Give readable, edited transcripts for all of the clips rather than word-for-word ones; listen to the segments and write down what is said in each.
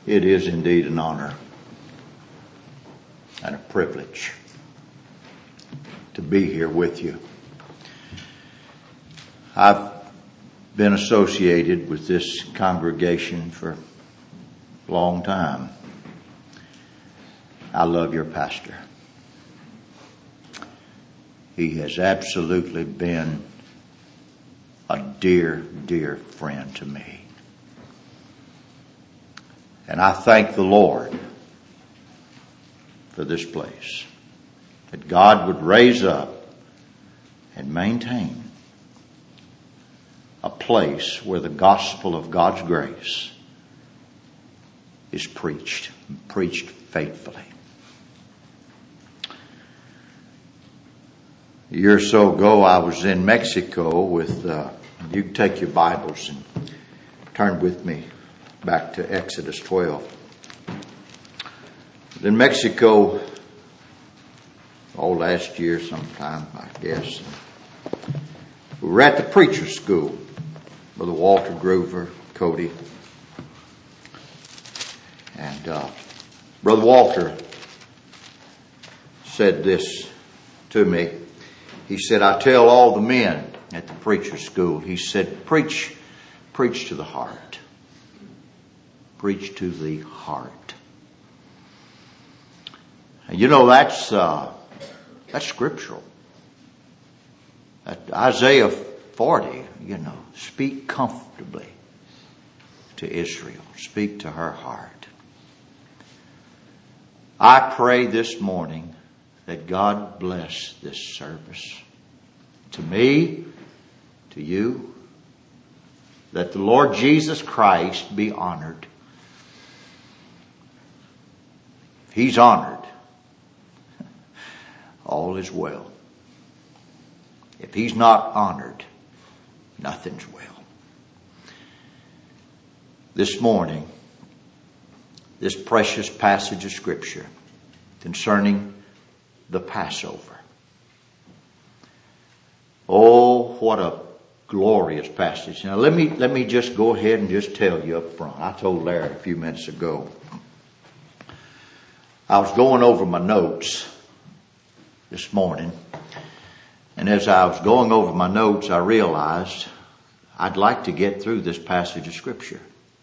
It is indeed an honor and a privilege to be here with you. I've been associated with this congregation for a long time. I love your pastor. He has absolutely been a dear, dear friend to me. And I thank the Lord for this place. That God would raise up and maintain a place where the gospel of God's grace is preached faithfully. A year or so ago, I was in Mexico with, you can take your Bibles and turn with me back to Exodus 12. In Mexico, last year sometime, I guess, we were at the preacher's school. Brother Walter Groover, Cody. And Brother Walter said this to me. He said, I tell all the men at the preacher's school, he said, preach to the heart. Preach to the heart. And you know, that's scriptural. Isaiah 40, speak comfortably to Israel. Speak to her heart. I pray this morning that God bless this service. To me, to you, that the Lord Jesus Christ be honored. If He's honored, all is well. If He's not honored, nothing's well. This morning, this precious passage of Scripture concerning the Passover. Oh, what a glorious passage. Now let me just go ahead and just tell you up front. I told Larry a few minutes ago. I was going over my notes this morning. And as I was going over my notes, I realized I'd like to get through this passage of Scripture.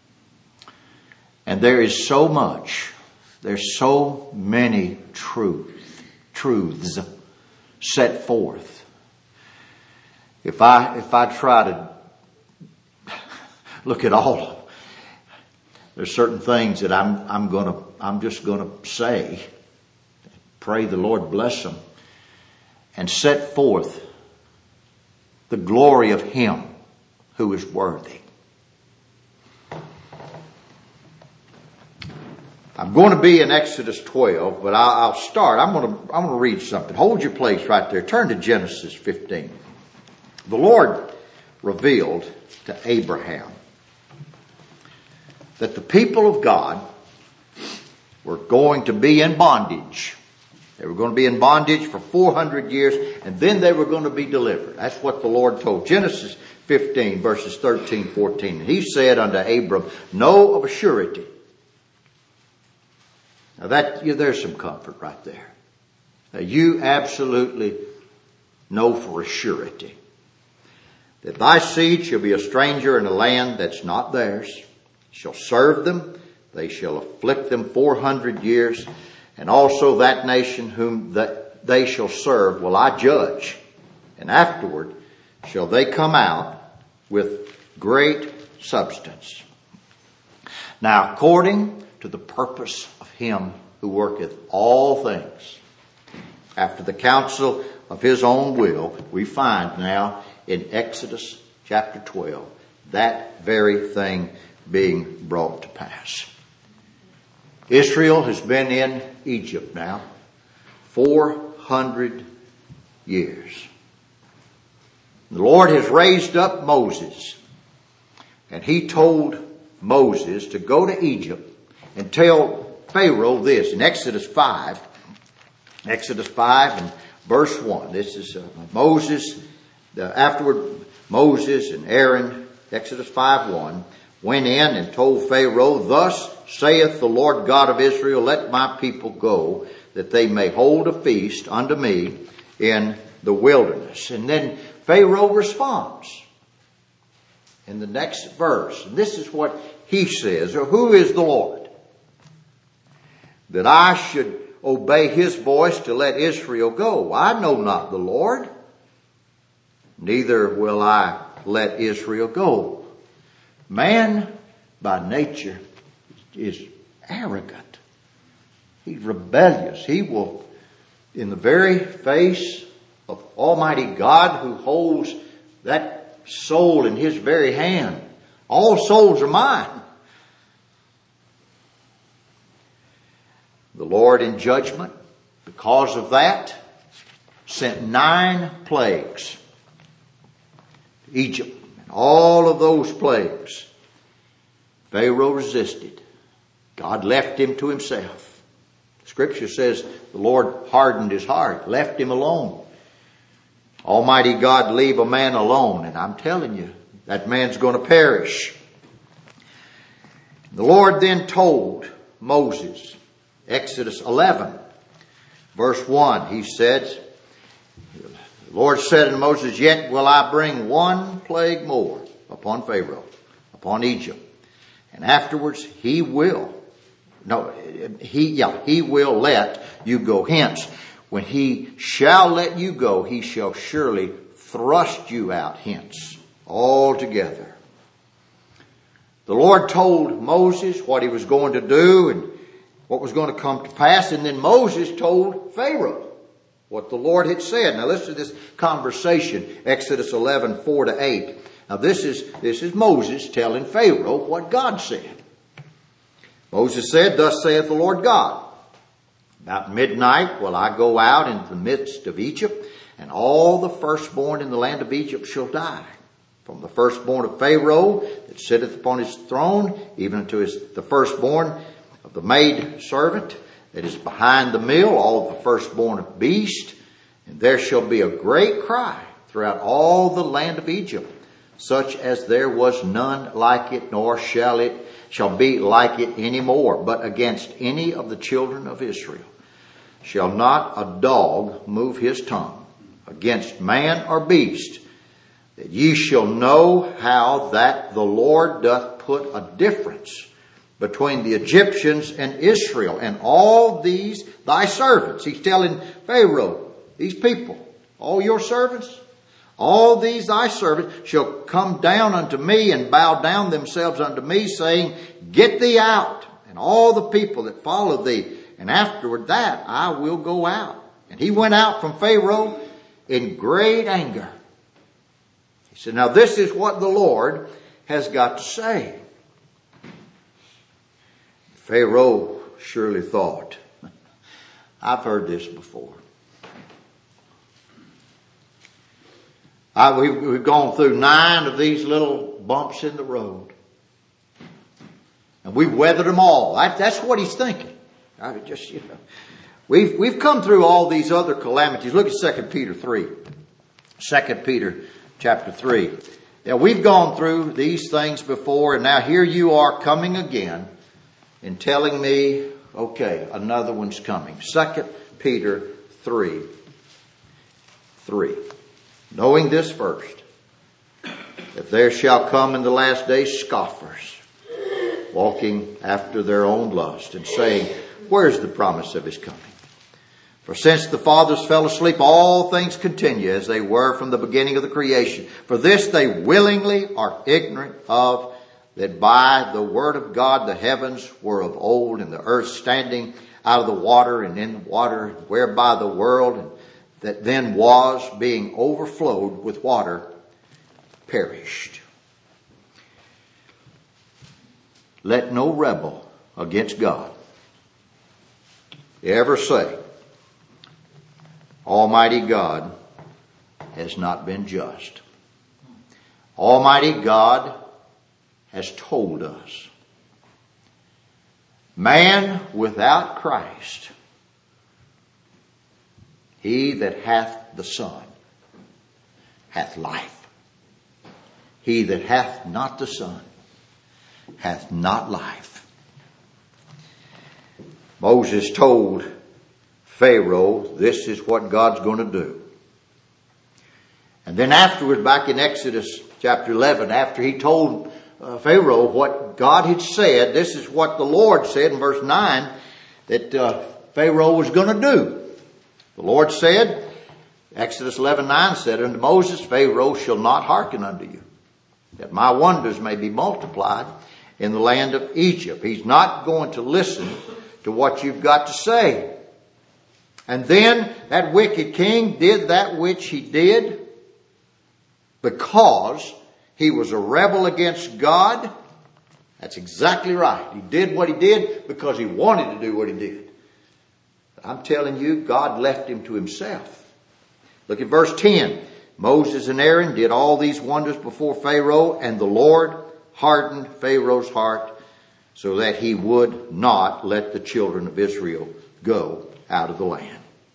And there is so much, there's so many truths set forth. If I try to look at all of them, there's certain things that I'm just gonna say. Pray the Lord bless them. And set forth the glory of Him who is worthy. I'm going to be in Exodus 12, but I'll start. I'm going to read something. Hold your place right there. Turn to Genesis 15. The Lord revealed to Abraham that the people of God were going to be in bondage. They were going to be in bondage for 400 years, and then they were going to be delivered. That's what the Lord told. Genesis 15, verses 13, 14. He said unto Abram, know of a surety. Now there's some comfort right there. Now you absolutely know for a surety that thy seed shall be a stranger in a land that's not theirs, shall serve them, they shall afflict them 400 years, and also that nation whom they shall serve will I judge. And afterward shall they come out with great substance. Now according to the purpose of Him who worketh all things, after the counsel of His own will, we find now in Exodus chapter 12, that very thing being brought to pass. Israel has been in Egypt now 400 years. The Lord has raised up Moses, and He told Moses to go to Egypt and tell Pharaoh this in Exodus 5 and verse 1. This is Moses. Afterward, Moses and Aaron, Exodus 5:1, went in and told Pharaoh, thus saith the Lord God of Israel, let my people go, that they may hold a feast unto me in the wilderness. And then Pharaoh responds in the next verse. And this is what he says, or who is the Lord, that I should obey his voice to let Israel go? I know not the Lord, neither will I let Israel go. Man by nature is arrogant. He's rebellious. He will, in the very face of Almighty God, who holds that soul in his very hand. All souls are mine. The Lord in judgment, because of that, sent 9 plagues to Egypt. And all of those plagues, Pharaoh resisted. God left him to himself. Scripture says the Lord hardened his heart, left him alone. Almighty God leave a man alone, and I'm telling you, that man's going to perish. The Lord then told Moses, Exodus 11, verse 1, he said, the Lord said unto Moses, yet will I bring 1 plague more upon Pharaoh, upon Egypt, and afterwards he will let you go hence. When he shall let you go, he shall surely thrust you out hence altogether. The Lord told Moses what he was going to do and what was going to come to pass. And then Moses told Pharaoh what the Lord had said. Now listen to this conversation, Exodus 11, 4-8. Now this is Moses telling Pharaoh what God said. Moses said, thus saith the Lord God, about midnight will I go out into the midst of Egypt, and all the firstborn in the land of Egypt shall die. From the firstborn of Pharaoh that sitteth upon his throne, even unto the firstborn of the maid servant that is behind the mill, all the firstborn of beast. And there shall be a great cry throughout all the land of Egypt, such as there was none like it, nor shall be like it any more. But against any of the children of Israel shall not a dog move his tongue, against man or beast, that ye shall know how that the Lord doth put a difference between the Egyptians and Israel, and all these thy servants. He's telling Pharaoh, these people, all your servants, all these thy servants shall come down unto me and bow down themselves unto me, saying, get thee out, and all the people that follow thee, and afterward that I will go out. And he went out from Pharaoh in great anger. He said, now this is what the Lord has got to say. Pharaoh surely thought, I've heard this before. We've gone through 9 of these little bumps in the road. And we've weathered them all. That's what he's thinking. We've come through all these other calamities. Look at 2 Peter 3. 2 Peter chapter 3. Yeah, we've gone through these things before, and now here you are coming again and telling me, okay, another one's coming. 2 Peter 3. Knowing this first, that there shall come in the last days scoffers, walking after their own lust, and saying, where's the promise of his coming? For since the fathers fell asleep, all things continue as they were from the beginning of the creation. For this they willingly are ignorant of, that by the word of God the heavens were of old, and the earth standing out of the water and in the water, whereby the world that then was, being overflowed with water, perished. Let no rebel against God ever say, Almighty God has not been just. Almighty God has told us, man without Christ, he that hath the Son hath life. He that hath not the Son hath not life. Moses told Pharaoh, this is what God's going to do. And then afterward, back in Exodus chapter 11, after he told Pharaoh what God had said, this is what the Lord said in verse 9 that Pharaoh was going to do. The Lord said, Exodus 11:9 said unto Moses, Pharaoh shall not hearken unto you, that my wonders may be multiplied in the land of Egypt. He's not going to listen to what you've got to say. And then that wicked king did that which he did because he was a rebel against God. That's exactly right. He did what he did because he wanted to do what he did. But I'm telling you, God left him to himself. Look at verse 10. Moses and Aaron did all these wonders before Pharaoh, and the Lord hardened Pharaoh's heart so that he would not let the children of Israel go out of the land.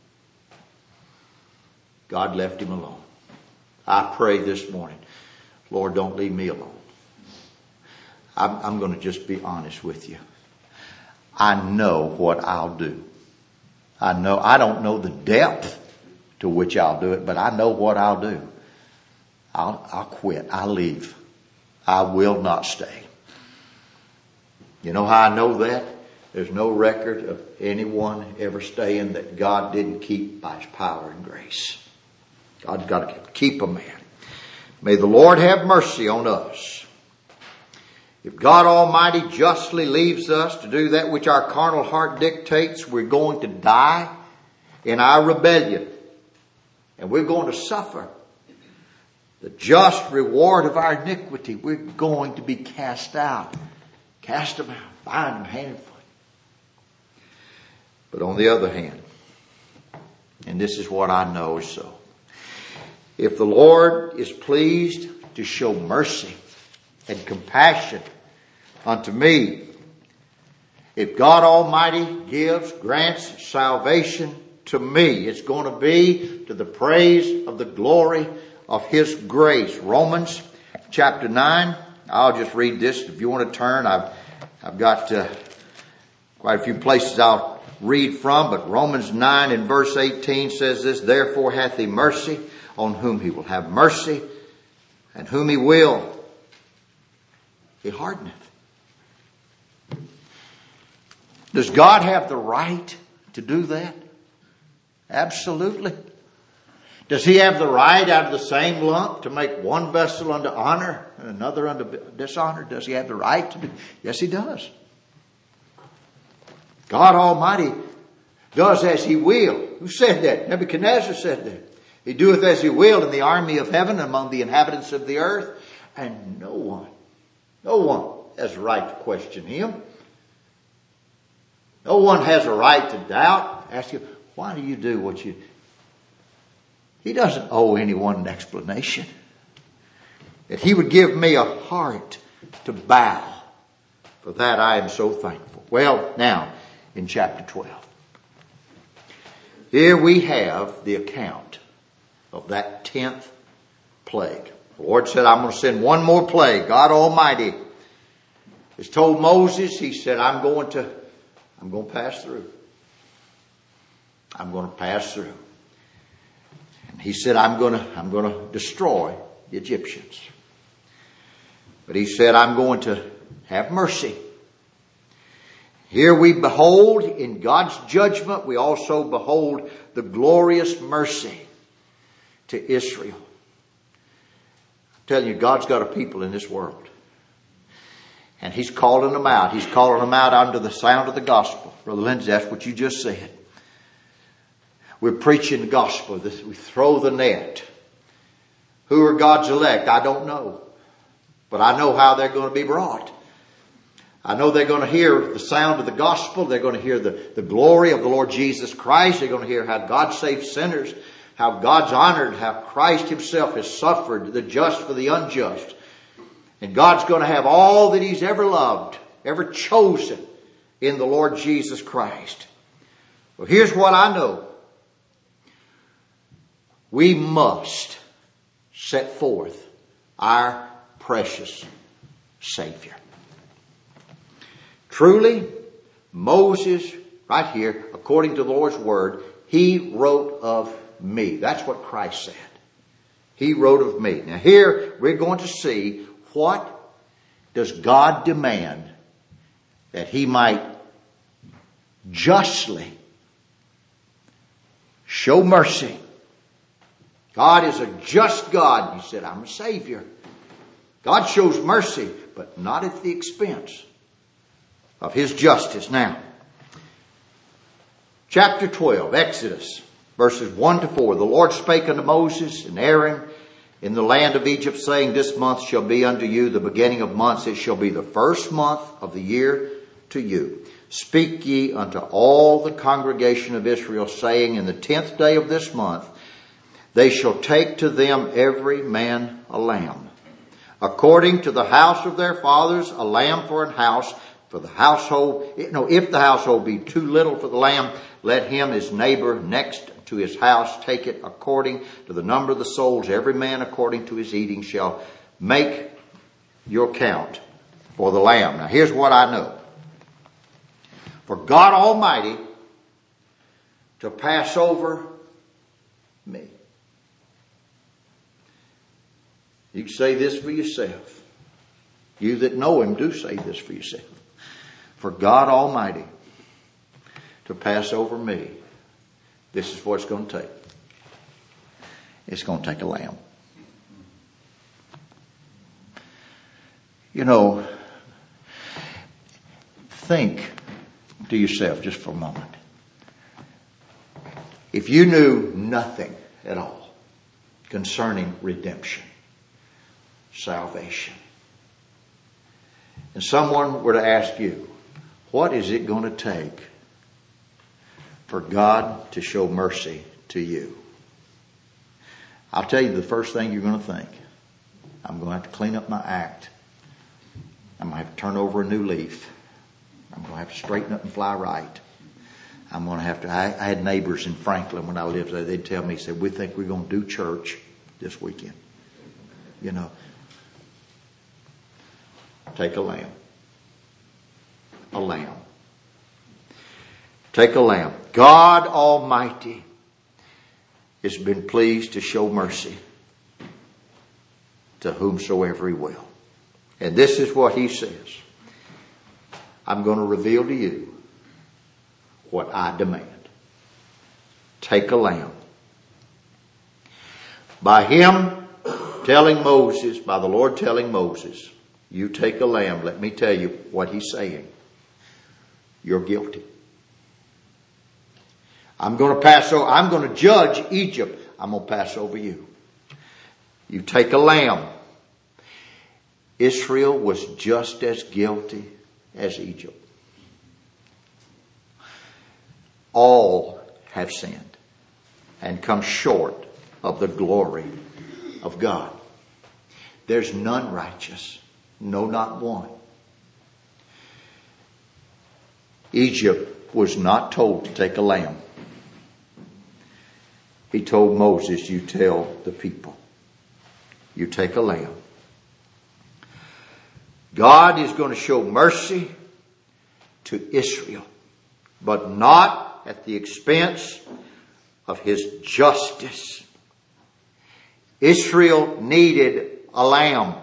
God left him alone. I pray this morning, Lord, don't leave me alone. I'm going to just be honest with you. I know what I'll do. I don't know the depth to which I'll do it, but I know what I'll do. I'll quit. I'll leave. I will not stay. You know how I know that? There's no record of anyone ever staying that God didn't keep by his power and grace. God's got to keep a man. May the Lord have mercy on us. If God Almighty justly leaves us to do that which our carnal heart dictates, we're going to die in our rebellion. And we're going to suffer the just reward of our iniquity. We're going to be cast out. Cast them out. Bind them hand and foot. But on the other hand, and this is what I know is so, if the Lord is pleased to show mercy and compassion unto me, if God Almighty grants salvation to me, it's going to be to the praise of the glory of His grace. Romans chapter 9. I'll just read this. If you want to turn, I've got quite a few places I'll read from, but Romans 9 and verse 18 says this, therefore hath He mercy on whom He will have mercy, and whom He will, He hardeneth. Does God have the right to do that? Absolutely. Does He have the right out of the same lump to make one vessel unto honor and another unto dishonor? Does He have the right to do? Yes, He does. God Almighty does as He will. Who said that? Nebuchadnezzar said that. He doeth as He will in the army of heaven among the inhabitants of the earth, and no one has a right to question Him. No one has a right to doubt. Ask Him, why do you do what you do? He doesn't owe anyone an explanation. That He would give me a heart to bow. For that I am so thankful. Well, now, in chapter 12. Here we have the account of that 10th plague. The Lord said, I'm going to send one more plague. God Almighty has told Moses, He said, I'm going to pass through. I'm going to pass through. And He said, I'm going to destroy the Egyptians. But He said, I'm going to have mercy. Here we behold in God's judgment, we also behold the glorious mercy to Israel. I'm telling you, God's got a people in this world. And He's calling them out. He's calling them out under the sound of the gospel. Brother Lindsay, that's what you just said. We're preaching the gospel. We throw the net. Who are God's elect? I don't know. But I know how they're going to be brought. I know they're going to hear the sound of the gospel. They're going to hear the glory of the Lord Jesus Christ. They're going to hear how God saves sinners, how God's honored, how Christ Himself has suffered, the just for the unjust. And God's going to have all that He's ever loved, ever chosen in the Lord Jesus Christ. Well, here's what I know. We must set forth our precious Savior. Truly, Moses right here, according to the Lord's word, He wrote of me. That's what Christ said. He wrote of me. Now here we're going to see, what does God demand that He might justly show mercy. God is a just God. He said, I'm a Savior. God shows mercy, but not at the expense of His justice. Now, chapter 12, Exodus, verses 1 to 4. The Lord spake unto Moses and Aaron in the land of Egypt, saying, This month shall be unto you the beginning of months. It shall be the first month of the year to you. Speak ye unto all the congregation of Israel, saying, In the 10th day of this month, they shall take to them every man a lamb, according to the house of their fathers, a lamb for an house, for the household. If the household be too little for the lamb, let him, his neighbor next to his house, take it according to the number of the souls. Every man according to his eating shall make your count for the lamb. Now here's what I know. For God Almighty to pass over me. You can say this for yourself. You that know Him, do say this for yourself. For God Almighty to pass over me, this is what it's going to take. It's going to take a lamb. Think to yourself just for a moment. If you knew nothing at all concerning redemption, salvation, and someone were to ask you, what is it going to take for God to show mercy to you? I'll tell you the first thing you're going to think. I'm going to have to clean up my act. I'm going to have to turn over a new leaf. I'm going to have to straighten up and fly right. I'm going to have to, I had neighbors in Franklin when I lived there. They'd tell me, we think we're going to do church this weekend. Take a lamb. A lamb. Take a lamb. God Almighty has been pleased to show mercy to whomsoever He will. And this is what He says. I'm going to reveal to you what I demand. Take a lamb. By Him telling Moses, by the Lord telling Moses, you take a lamb. Let me tell you what He's saying. You're guilty. I'm going to judge Egypt. I'm going to pass over you. You take a lamb. Israel was just as guilty as Egypt. All have sinned and come short of the glory of God. There's none righteous. No, not one. Egypt was not told to take a lamb. He told Moses, you tell the people, you take a lamb. God is going to show mercy to Israel, but not at the expense of His justice. Israel needed a lamb.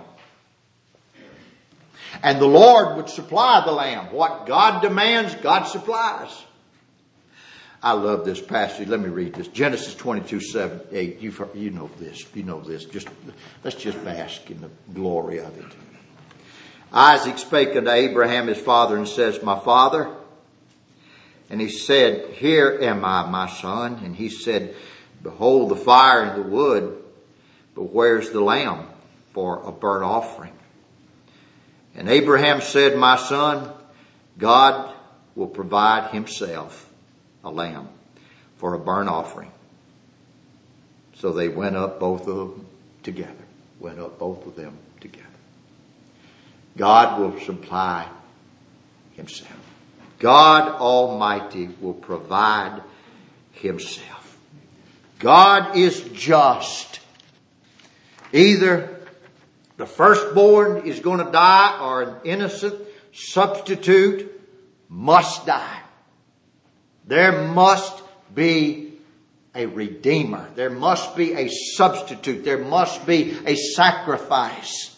And the Lord would supply the lamb. What God demands, God supplies. I love this passage. Let me read this. Genesis 22:7-8. You know this. You know this. Let's just bask in the glory of it. Isaac spake unto Abraham his father and says, My father. And he said, Here am I, my son. And he said, Behold the fire and the wood, but where's the lamb for a burnt offering? And Abraham said, My son, God will provide Himself a lamb for a burnt offering. So they went up both of them together. Went up both of them together. God will supply Himself. God Almighty will provide Himself. God is just. Either the firstborn is going to die or an innocent substitute must die. There must be a redeemer. There must be a substitute. There must be a sacrifice.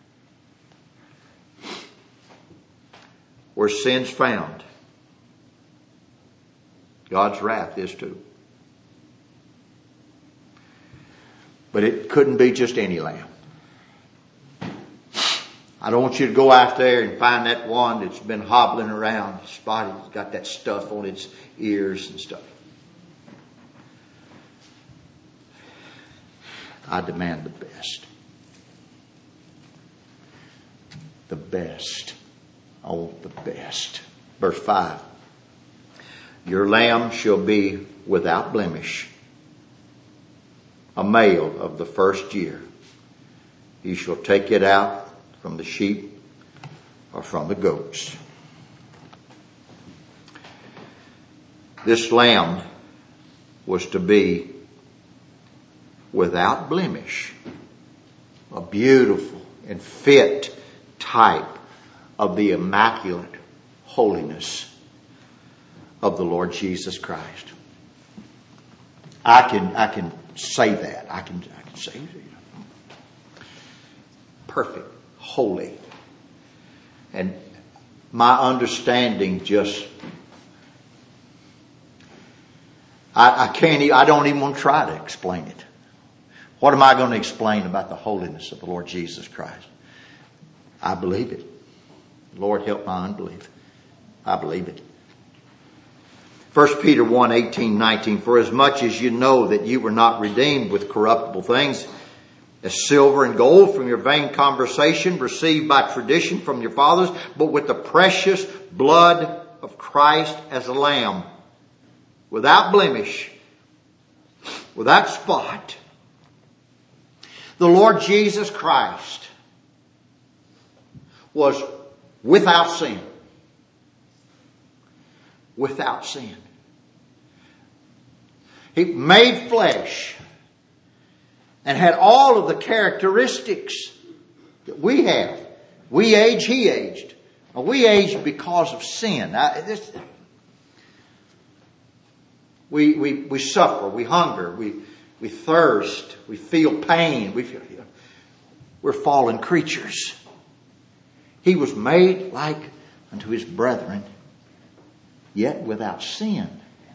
Where sin's found, God's wrath is too. But it couldn't be just any lamb. I don't want you to go out there and find that one that's been hobbling around, spotted, got that stuff on its ears and stuff. I demand the best. The best. I want the best. Verse 5. Your lamb shall be without blemish, a male of the first year. You shall take it out from the sheep or from the goats. This lamb was to be without blemish, a beautiful and fit type of the immaculate holiness of the Lord Jesus Christ. I can say that. I can say perfect, holy. And my understanding just I don't even want to try to explain it. What am I going to explain about the holiness of the Lord Jesus Christ? I believe it. Lord, help my unbelief. I believe it. 1 Peter 1, 18, 19. For as much as you know that you were not redeemed with corruptible things, as silver and gold from your vain conversation received by tradition from your fathers, but with the precious blood of Christ as a lamb, without blemish, without spot. The Lord Jesus Christ was without sin. Without sin. He made flesh and had all of the characteristics that we have. We age, he aged. We aged because of sin. We suffer, we hunger, we thirst, we feel pain. We're fallen creatures. He was made like unto his brethren, yet without sin.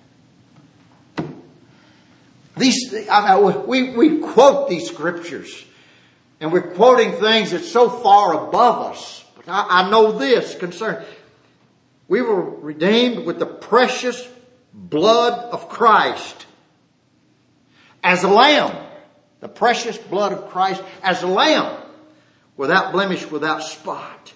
We quote these scriptures, and we're quoting things that's so far above us. But I know this concern. We were redeemed with the precious blood of Christ as a lamb. The precious blood of Christ as a lamb, without blemish, without spot.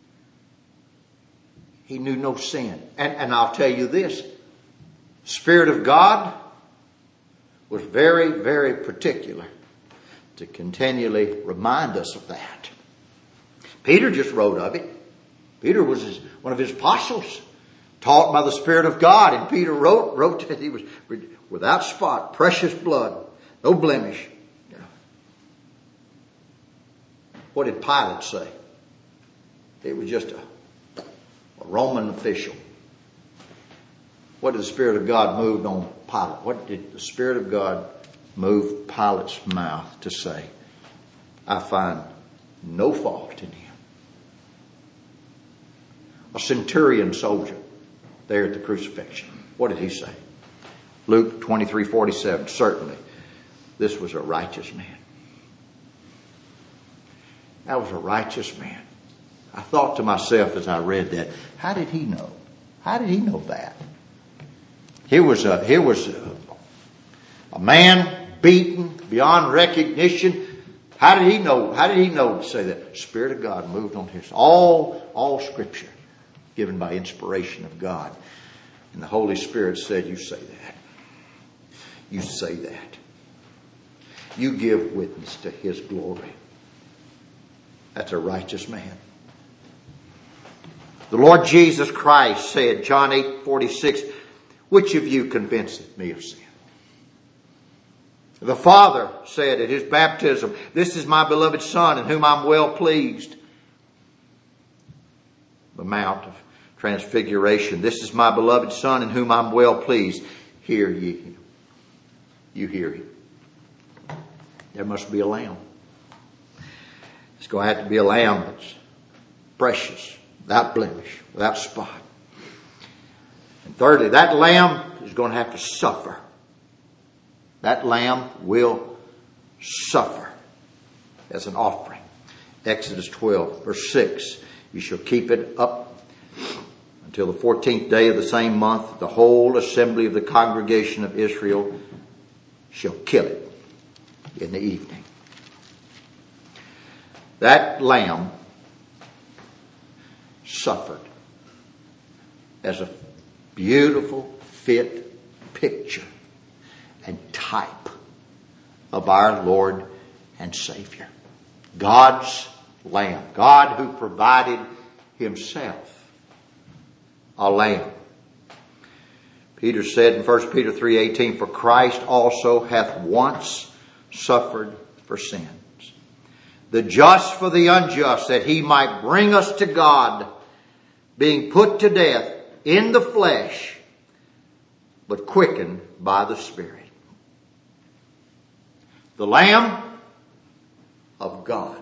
He knew no sin. And I'll tell you this. Spirit of God was very, very particular to continually remind us of that. Peter just wrote of it. Peter was one of his apostles, taught by the Spirit of God. And Peter wrote that he was without spot, precious blood, no blemish. What did Pilate say? It was just a Roman official. What did the Spirit of God move on Pilate? What did the Spirit of God move Pilate's mouth to say? I find no fault in him. A centurion soldier there at the crucifixion. What did he say? Luke 23:47. Certainly, this was a righteous man. That was a righteous man. I thought to myself as I read that, how did he know? How did he know that? Here was a man beaten beyond recognition. How did he know? How did he know to say that? The Spirit of God moved on his all Scripture given by inspiration of God. And the Holy Spirit said, you say that. You say that. You give witness to his glory. That's a righteous man. The Lord Jesus Christ said, John 8:46, which of you convinceth me of sin? The Father said at his baptism, this is my beloved Son in whom I'm well pleased. The Mount of Transfiguration. This is my beloved Son in whom I'm well pleased. Hear ye him. You hear him. There must be a lamb. It's going to have to be a lamb that's precious, without blemish, without spot. And thirdly, that lamb is going to have to suffer. That lamb will suffer as an offering. Exodus 12, verse 6. You shall keep it up until the 14th day of the same month. The whole assembly of the congregation of Israel shall kill it in the evening. That lamb suffered as a beautiful, fit picture and type of our Lord and Savior. God's lamb. God who provided himself a lamb. Peter said in 1 Peter 3:18, for Christ also hath once suffered for sins, the just for the unjust, that he might bring us to God, being put to death in the flesh, but quickened by the Spirit. The Lamb of God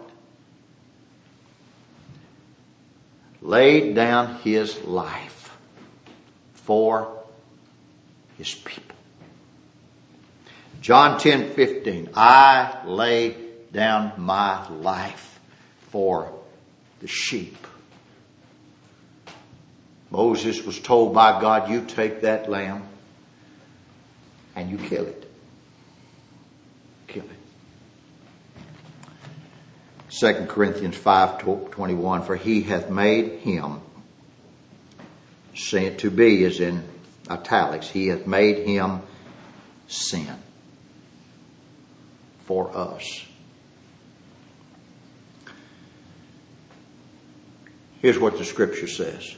laid down his life for his people. John 10:15, I lay down my life for the sheep. Moses was told by God, you take that lamb and you kill it. Kill it. 2 Corinthians 5:21, for he hath made him, sin to be is in italics, he hath made him sin for us. Here's what the scripture says.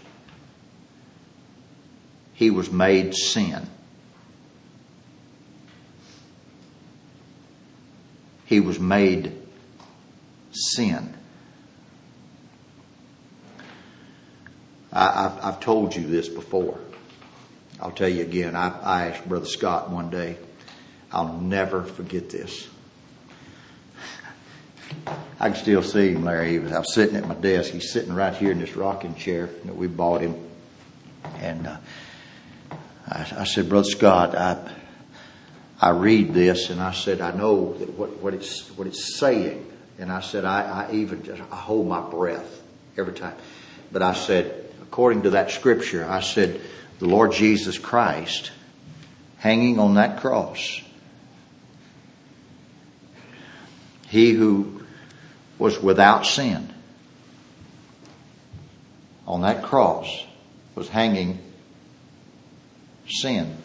He was made sin. He was made sin. I've told you this before. I'll tell you again. I asked Brother Scott one day. I'll never forget this. I can still see him, Larry. I was sitting at my desk. He's sitting right here in this rocking chair that we bought him. And I said, Brother Scott, I read this, and I said, I know that what it's saying. And I said, I hold my breath every time. But I said, according to that scripture, I said, the Lord Jesus Christ hanging on that cross, he who was without sin on that cross was hanging sin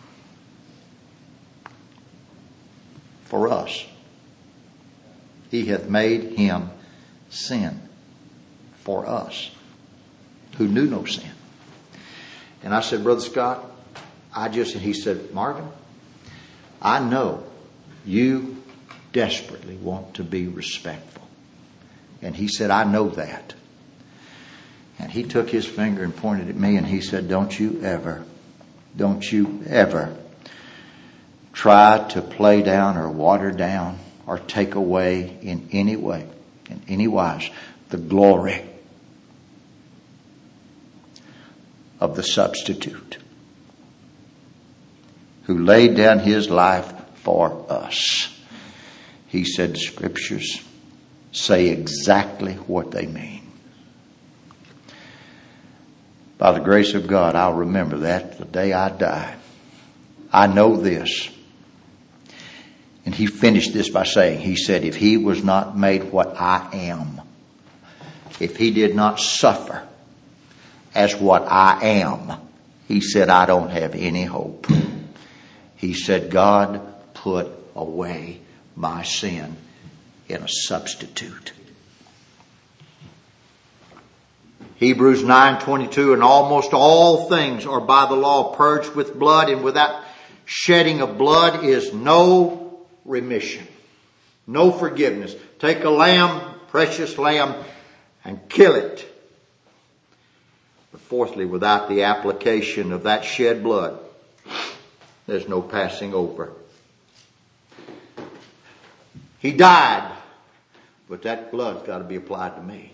for us. He hath made him sin for us who knew no sin. And I said, Brother Scott, he said, Marvin, I know you desperately want to be respectful. And he said, I know that. And he took his finger and pointed at me and he said, don't you ever try to play down or water down or take away in any way, in any wise, the glory of the substitute who laid down his life for us. He said the scriptures say exactly what they mean. By the grace of God, I'll remember that the day I die. I know this. And he finished this by saying, he said, if he was not made what I am, if he did not suffer as what I am, he said, I don't have any hope. He said, God put away my sin in a substitute. Hebrews 9:22, and almost all things are by the law purged with blood, and without shedding of blood is no remission, no forgiveness. Take a lamb, precious lamb, and kill it. But fourthly, without the application of that shed blood, there's no passing over. He died, but that blood's got to be applied to me.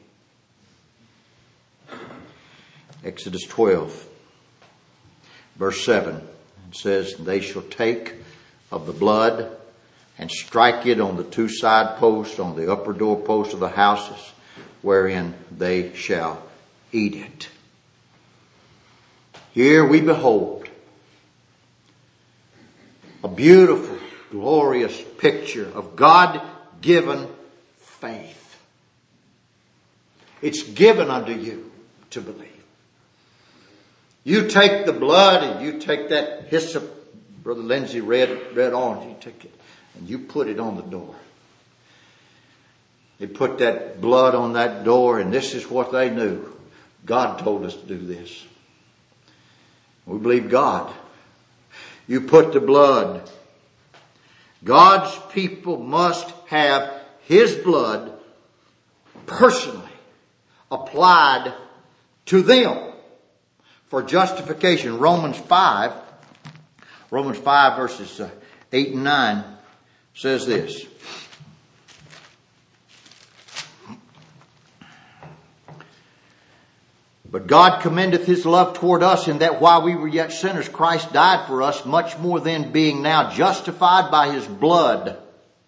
Exodus 12, verse 7, it says, they shall take of the blood and strike it on the two side posts, on the upper door posts of the houses, wherein they shall eat it. Here we behold a beautiful, glorious picture of God-given faith. It's given unto you to believe. You take the blood and you take that hyssop, Brother Lindsay read on, you take it and you put it on the door. They put that blood on that door, and this is what they knew. God told us to do this. We believe God. You put the blood. God's people must have His blood personally applied to them for justification. Romans 5 verses 8 and 9 says this. But God commendeth His love toward us, in that while we were yet sinners, Christ died for us. Much more then, being now justified by His blood,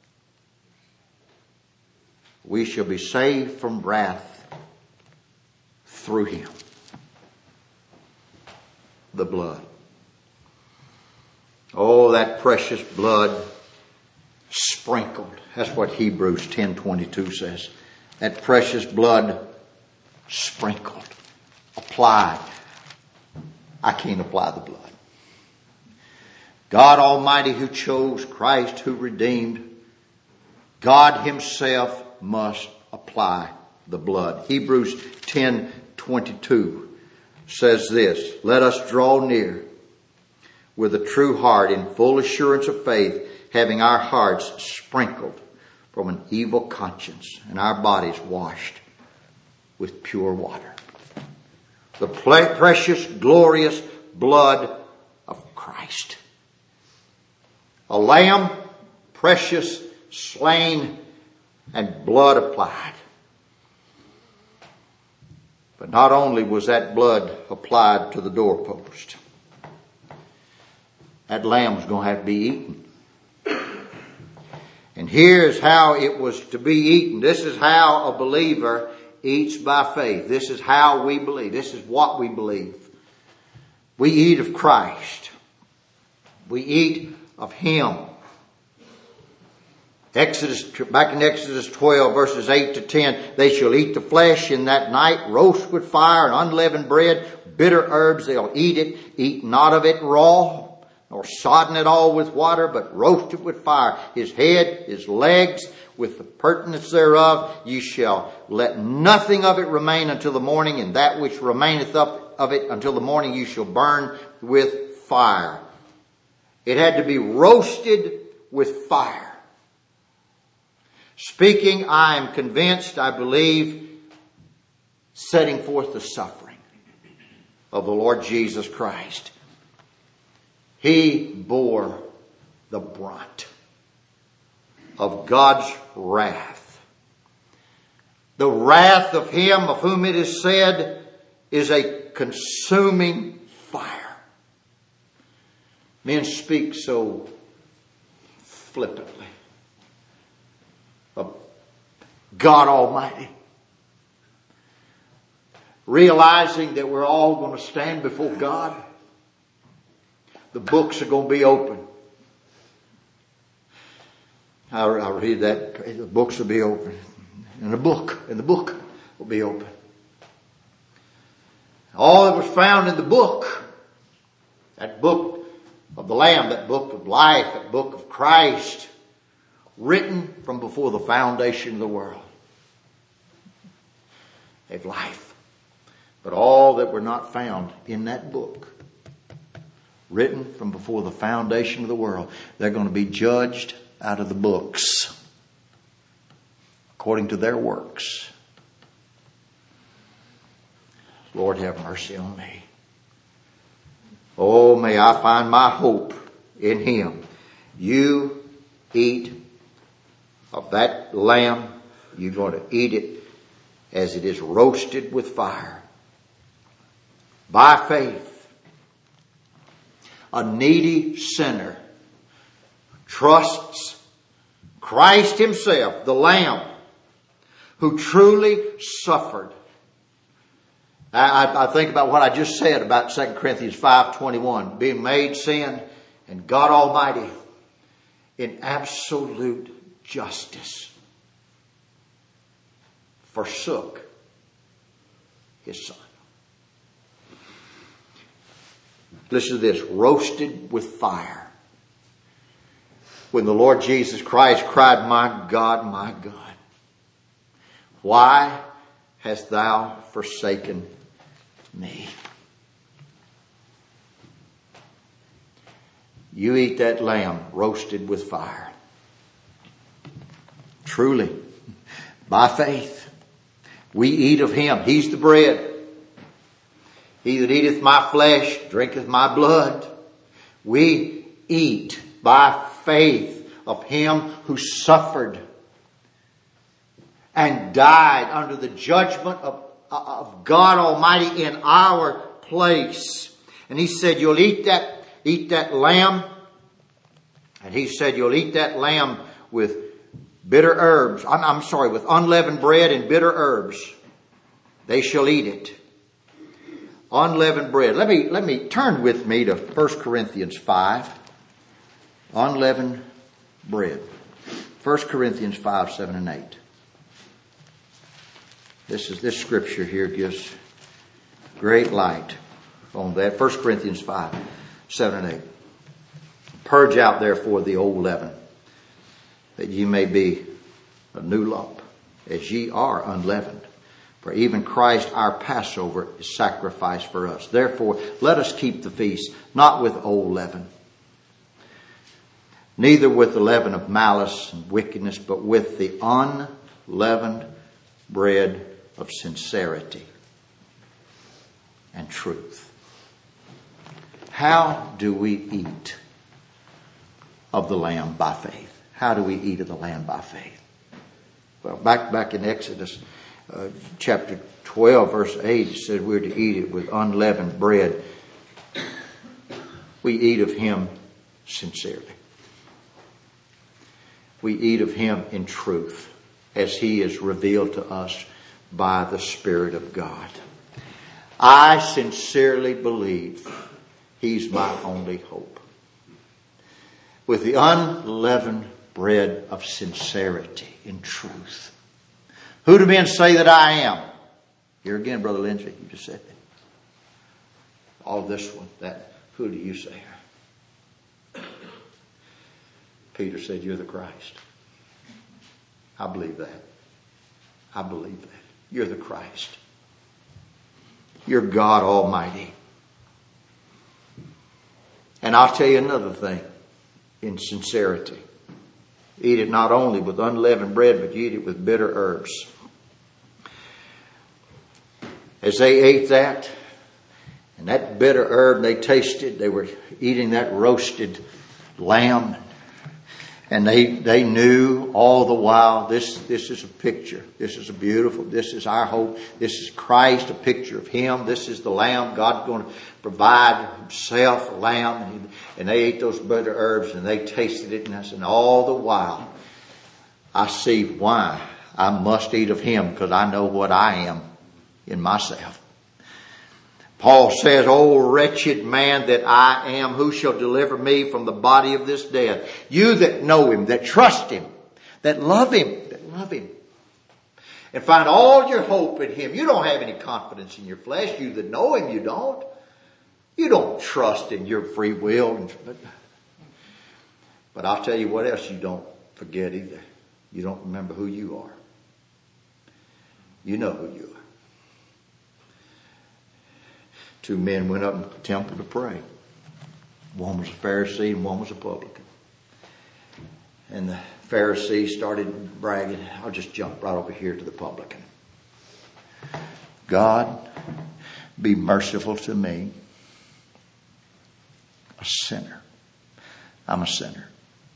we shall be saved from wrath through Him. The blood. Oh, that precious blood sprinkled. That's what Hebrews 10:22 says. That precious blood sprinkled. Applied. I can't apply the blood. God Almighty, who chose Christ, who redeemed, God Himself must apply the blood. Hebrews 10:22 says this, let us draw near with a true heart in full assurance of faith, having our hearts sprinkled from an evil conscience and our bodies washed with pure water. The precious, glorious blood of Christ. A lamb, precious, slain, and blood applied. But not only was that blood applied to the doorpost, that lamb was going to have to be eaten. And here's how it was to be eaten. This is how a believer eats by faith. This is how we believe. This is what we believe. We eat of Christ. We eat of Him. Back in Exodus 12 verses 8 to 10, they shall eat the flesh in that night, roast with fire and unleavened bread, bitter herbs, they'll eat it, eat not of it raw, nor sodden it all with water, but roast it with fire. His head, his legs, with the pertinence thereof, ye shall let nothing of it remain until the morning, and that which remaineth of it until the morning you shall burn with fire. It had to be roasted with fire. Speaking, I am convinced, I believe, setting forth the suffering of the Lord Jesus Christ. He bore the brunt of God's wrath. The wrath of Him of whom it is said is a consuming fire. Men speak so flippantly of God Almighty, realizing that we're all going to stand before God. The books are going to be open. I'll read that. The books will be open. And the book will be open. All that was found in the book, that book of the Lamb, that book of life, that book of Christ, written from before the foundation of the world. They have life. But all that were not found in that book, written from before the foundation of the world, they're going to be judged out of the books according to their works. Lord, have mercy on me. Oh, may I find my hope in Him. You eat of that lamb. You're going to eat it as it is roasted with fire. By faith, a needy sinner trusts Christ Himself, the Lamb, who truly suffered. I think about what I just said about 2 Corinthians 5:21, being made sin, and God Almighty in absolute justice forsook His Son. Listen to this, roasted with fire. When the Lord Jesus Christ cried, my God, why hast thou forsaken me? You eat that lamb roasted with fire. Truly, by faith, we eat of Him. He's the bread. He that eateth my flesh, drinketh my blood. We eat by faith of Him who suffered and died under the judgment of God Almighty in our place. And He said, you'll eat that lamb. And He said, you'll eat that lamb with bitter herbs. With unleavened bread and bitter herbs. They shall eat it. Unleavened bread. Let me turn with me to 1 Corinthians 5. Unleavened bread. 1 Corinthians 5, 7 and 8. This scripture here gives great light on that. 1 Corinthians 5, 7 and 8. Purge out therefore the old leaven, that ye may be a new lump, as ye are unleavened. For even Christ our Passover is sacrificed for us. Therefore, let us keep the feast, not with old leaven, neither with the leaven of malice and wickedness, but with the unleavened bread of sincerity and truth. How do we eat of the Lamb by faith? How do we eat of the Lamb by faith? Well, back in Exodus chapter 12, verse 8, it said we're to eat it with unleavened bread. We eat of Him sincerely. We eat of Him in truth, as He is revealed to us by the Spirit of God. I sincerely believe He's my only hope. With the unleavened bread of sincerity and truth. Who do men say that I am? Here again, Brother Lindsay, you just said that. All this one, that. Who do you say? Peter said, you're the Christ. I believe that. I believe that. You're the Christ. You're God Almighty. And I'll tell you another thing in sincerity. Eat it not only with unleavened bread, but you eat it with bitter herbs. As they ate that, and that bitter herb they tasted, they were eating that roasted lamb. And they knew all the while, this is a picture. This is this is our hope. This is Christ, a picture of Him. This is the Lamb. God's going to provide Himself a lamb. And they ate those bitter herbs and they tasted it. And all the while, I see why I must eat of Him, because I know what I am in myself. Paul says, "O wretched man that I am, who shall deliver me from the body of this death?" You that know Him, that trust Him, that love Him, and find all your hope in Him. You don't have any confidence in your flesh. You that know Him, you don't. You don't trust in your free will. But I'll tell you what else you don't forget either. You don't remember who you are. You know who you are. Two men went up to the temple to pray. One was a Pharisee and one was a publican. And the Pharisee started bragging. I'll just jump right over here to the publican. God, be merciful to me, a sinner. I'm a sinner.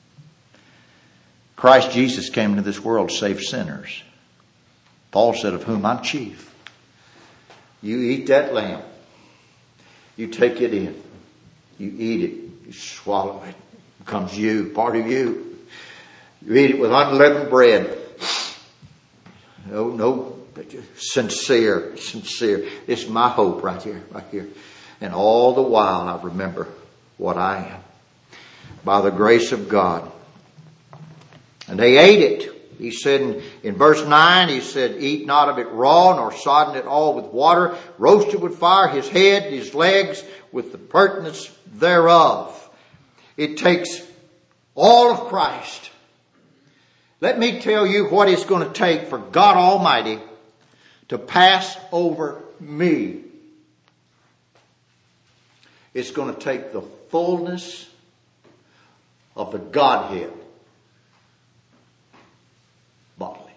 Christ Jesus came into this world to save sinners. Paul said, of whom I'm chief. You eat that lamb. You take it in. You eat it. You swallow it. It becomes you, part of you. You eat it with unleavened bread. No, sincere. It's my hope right here. And all the while I remember what I am. By the grace of God. And they ate it. He said in verse 9, he said, eat not of it raw, nor sodden it all with water. Roast it with fire, his head, his legs, with the pertinence thereof. It takes all of Christ. Let me tell you what it's going to take for God Almighty to pass over me. It's going to take the fullness of the Godhead bodily.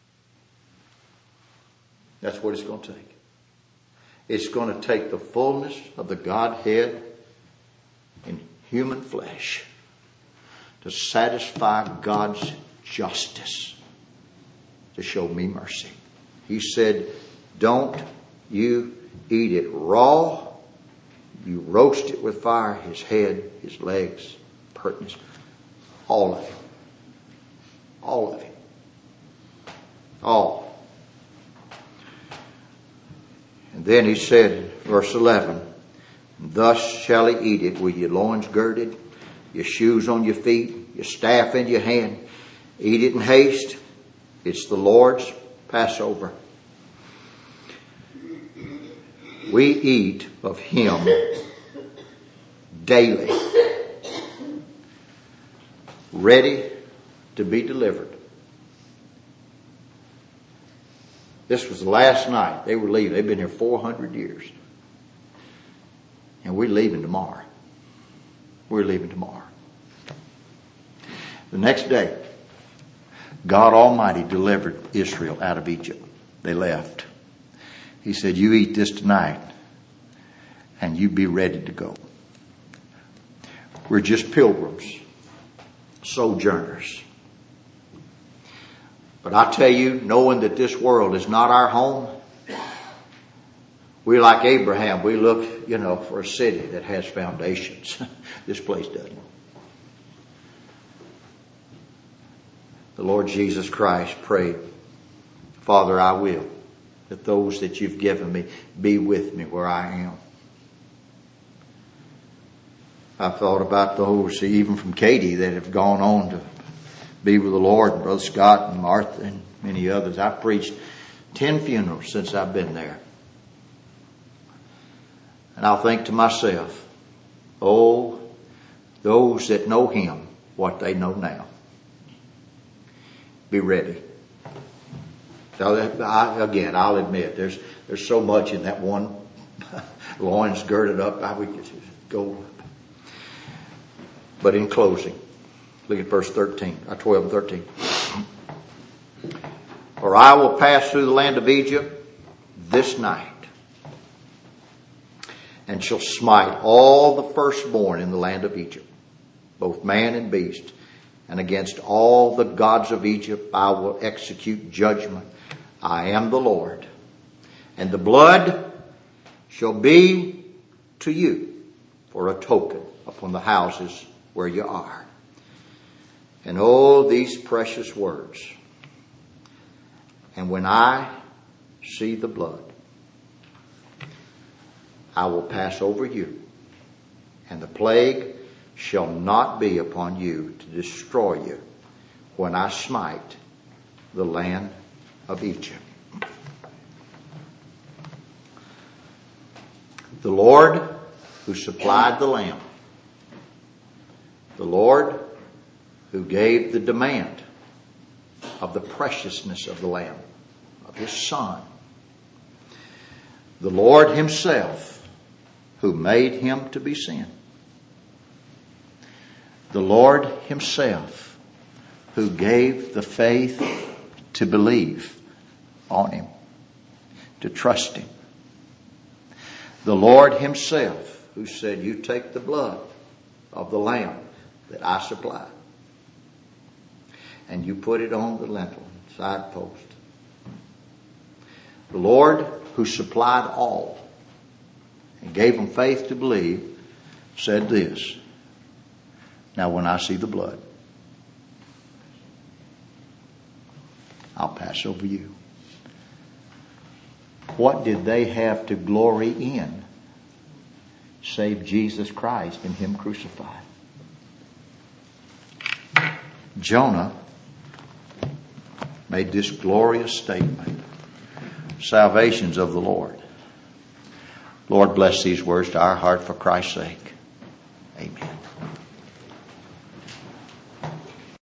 That's what it's going to take. It's going to take the fullness of the Godhead in human flesh to satisfy God's justice, to show me mercy. He said, don't you eat it raw. You roast it with fire, his head, his legs, pertinence, all of him. All of him. All. And then he said, verse 11, thus shall he eat it with your loins girded, your shoes on your feet, your staff in your hand. Eat it in haste. It's the Lord's Passover. We eat of him daily, ready to be delivered. This was the last night. They were leaving. They've been here 400 years. And we're leaving tomorrow. We're leaving tomorrow. The next day, God Almighty delivered Israel out of Egypt. They left. He said, you eat this tonight and you be ready to go. We're just pilgrims, sojourners. But I tell you, knowing that this world is not our home, we're like Abraham. We look, for a city that has foundations. This place doesn't. The Lord Jesus Christ prayed, Father, I will that those that you've given me be with me where I am. I thought about those, even from Katie, that have gone on to be with the Lord, and Brother Scott and Martha and many others. I've preached 10 funerals since I've been there. And I'll think to myself, oh, those that know him, what they know now. Be ready. Now, I'll admit, there's so much in that one loins girded up. I would just go. But in closing, look at verse 12 and 13. For I will pass through the land of Egypt this night, and shall smite all the firstborn in the land of Egypt, both man and beast. And against all the gods of Egypt I will execute judgment. I am the Lord. And the blood shall be to you for a token upon the houses where you are. And oh, these precious words. And when I see the blood, I will pass over you, and the plague shall not be upon you to destroy you when I smite the land of Egypt. The Lord who supplied the lamb, the Lord who gave the demand of the preciousness of the lamb, of his son, the Lord himself who made him to be sin, the Lord himself who gave the faith to believe on him, to trust him, the Lord himself who said, you take the blood of the lamb that I supply, and you put it on the lintel, side post. The Lord who supplied all and gave them faith to believe said this, now when I see the blood, I'll pass over you. What did they have to glory in save Jesus Christ and him crucified? Jonah made this glorious statement, salvation's of the Lord. Lord, bless these words to our heart for Christ's sake. Amen.